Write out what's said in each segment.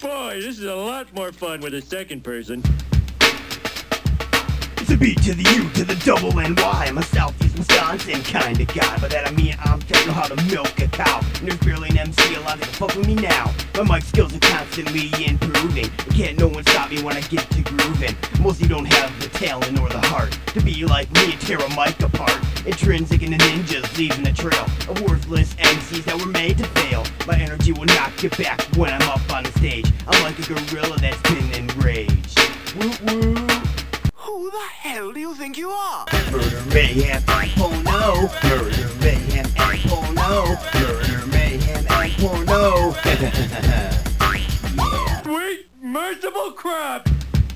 Boy, this is a lot more fun with a second person. It's a B to the U to the double NY. I'm a Southeast Wisconsin kind of guy. By that I mean I'm telling how to milk a cow. And there's barely an MC allowed to fuck with me now. My mic skills are constantly improving, and can't no one stop me when I get to grooving. Mostly don't have the talent or the heart to be like me and tear a mic apart. Intrinsic in the ninjas leaving a trail of worthless MCs that were made to fail. My energy will knock you back when I'm up on the stage. I'm like a gorilla that's been enraged. Woo woo. Who the hell do you think you are? Murder, mayhem, and porno. Murder, mayhem, and porno. Murder, mayhem, and porno. Yeah. Sweet, merciful crap!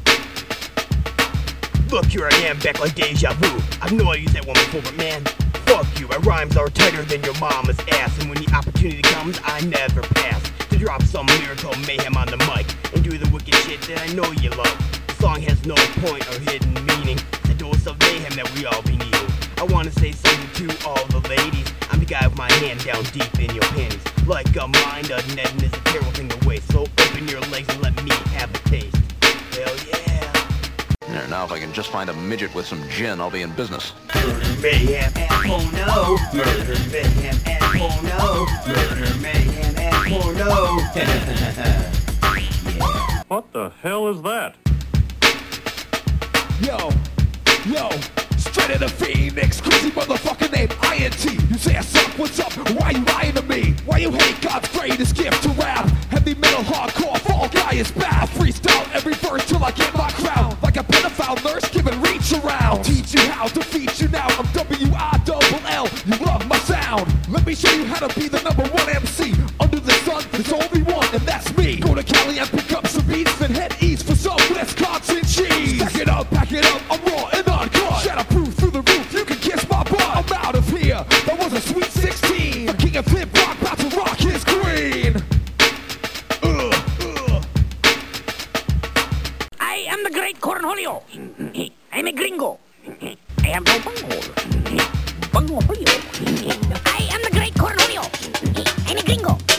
Look, here I am, back like deja vu. I know I used that one before, but man, fuck you. My rhymes are tighter than your mama's ass, and when the opportunity comes, I never pass to drop some lyrical mayhem on the mic and do the wicked shit that I know you love. The song has no point or hidden meaning. It's a dose of mayhem that we all be needing. I wanna say something to all the ladies. I'm the guy with my hand down deep in your panties. Like a mind of netting is a terrible thing to waste. So open your legs and let me have a taste. Hell yeah. There, now if I can just find a midget with some gin, I'll be in business. Murder, mayhem, and porno. Murder, mayhem, and porno. Murder, mayhem, and porno. Yeah. What the hell is that? Yo, straight out of Phoenix, crazy motherfucker named INT. You say I suck, what's up? Why you lying to me? Why you hate God's greatest gift to rap? Heavy metal, hardcore, fall guy is bad. I freestyle every verse till I get my crown. Like a pedophile nurse giving reach around. Teach you how, defeat you now. I'm W-I-double-L, you love my sound. Let me show you how to be the #1 MC. Under the sun, there's only one, and that's me. Go to Cali and pick up some beats, then head east for some Wisconsin cheese. Stack it up, pack it up, I'm raw and uncut. Shatterproof through the roof, you can kiss my butt. I'm out of here, that was a sweet 16. The king of hip rock, about to rock his queen. I am the great Cornholio. I'm a gringo. I have no bunghole. Bunghole. I am the great Cornholio. I'm a gringo.